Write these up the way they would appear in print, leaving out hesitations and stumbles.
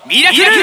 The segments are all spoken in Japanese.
ミラクルエネルギ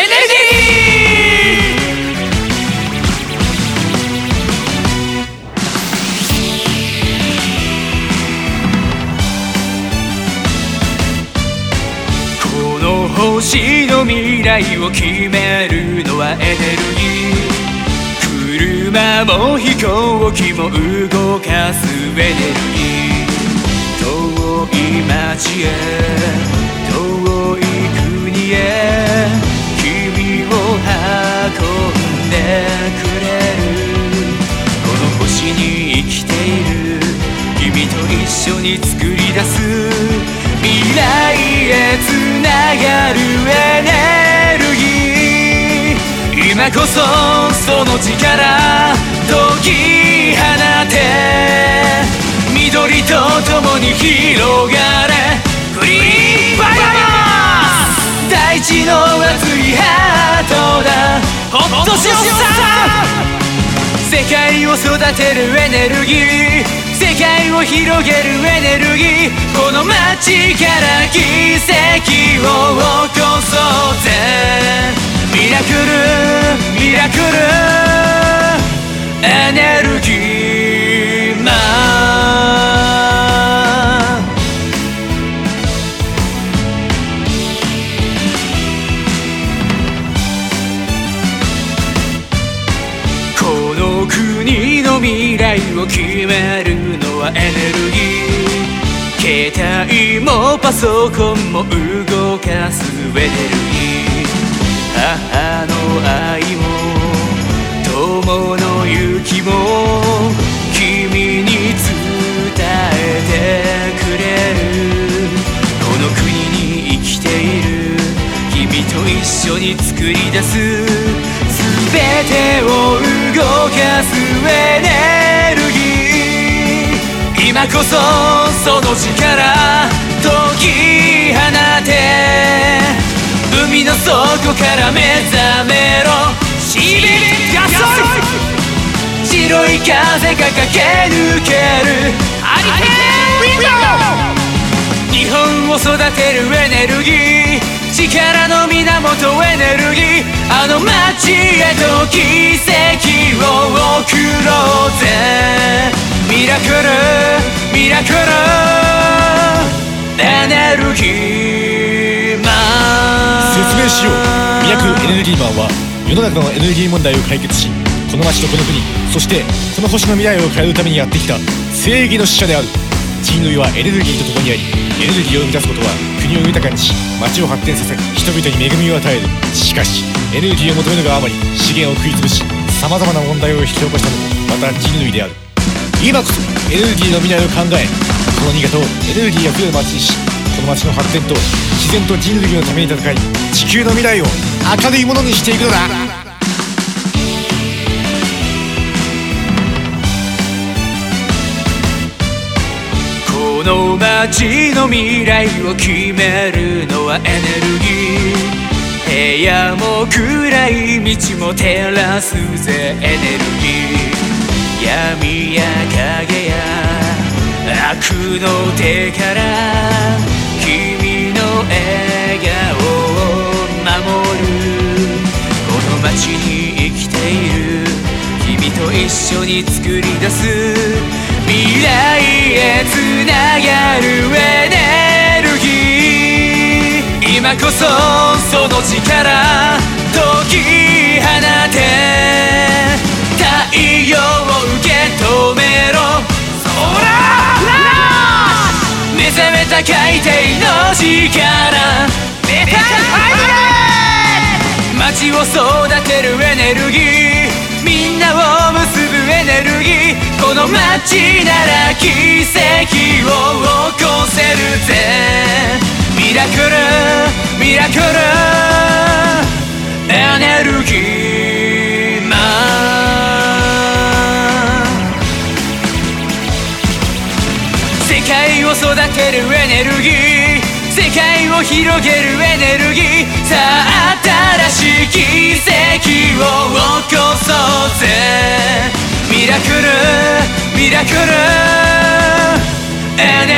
ー。この星の未来を決めるのはエネルギー。車も飛行機も動かすエネルギー。遠い街へ遠い国へ君を運んでくれる。この星に生きている君と一緒に作り出す未来へつながるエネルギー。今こそその力解き放て、緑と共に広がれグリーンファイアー。大地の熱いハートだホッとしようさ。世界を育てるエネルギー、世界を広げるエネルギー。この街から奇跡を起こそうぜ。ミラクルミラクルエネルギーマン。この国の未来を決めるのはエネルギー。携帯もパソコンも動かすエネルギー。母の愛も友の勇気も君に伝えてくれる。この国に生きている君と一緒に作り出す全てを動かすエネルギー。今こそその力解き放て、海の底から目覚めろシビリガソリン。白い風が駆け抜けるハリケーンウィンドウ。日本を育てるエネルギー、力の源エネルギー。あの街へと奇跡を送ろうぜ。ミラクルミラクルエネルギーマン。 説明しよう。ミラクルエネルギーマンは世の中のエネルギー問題を解決し、この街とこの国、そしてこの星の未来を変えるためにやってきた正義の使者である。人類はエネルギーと共にあり、エネルギーを生み出すことは国を豊かにし、街を発展させ、人々に恵みを与える。しかしエネルギーを求めるがあまり資源を食い潰し、さまざまな問題を引き起こしたのもまた人類である。今こそエネルギーの未来を考え、この新潟をエネルギーあふれる街にし、この街の発展と自然と人類のために戦い、地球の未来を明るいものにしていくのだ。 この街の未来を決めるのはエネルギー。部屋も暗い道も照らすぜエネルギー。闇や影や悪の手から君の笑顔を守る。この街に生きている君と一緒に作り出す未来へつながるエネルギー。今こそその力解き放て、太陽を受け止めろソーラーフラッシュ。目覚めた海底の力メタルファイブレー。街を育てるエネルギー、みんなを結ぶエネルギー。この街なら奇跡を起こせるぜ。ミラクルミラクルエネルギーマン。世界を育てるエネルギー、世界を広げるエネルギー。さあ新しい奇跡を起こそうぜ。ミラクルミラクルエネルギー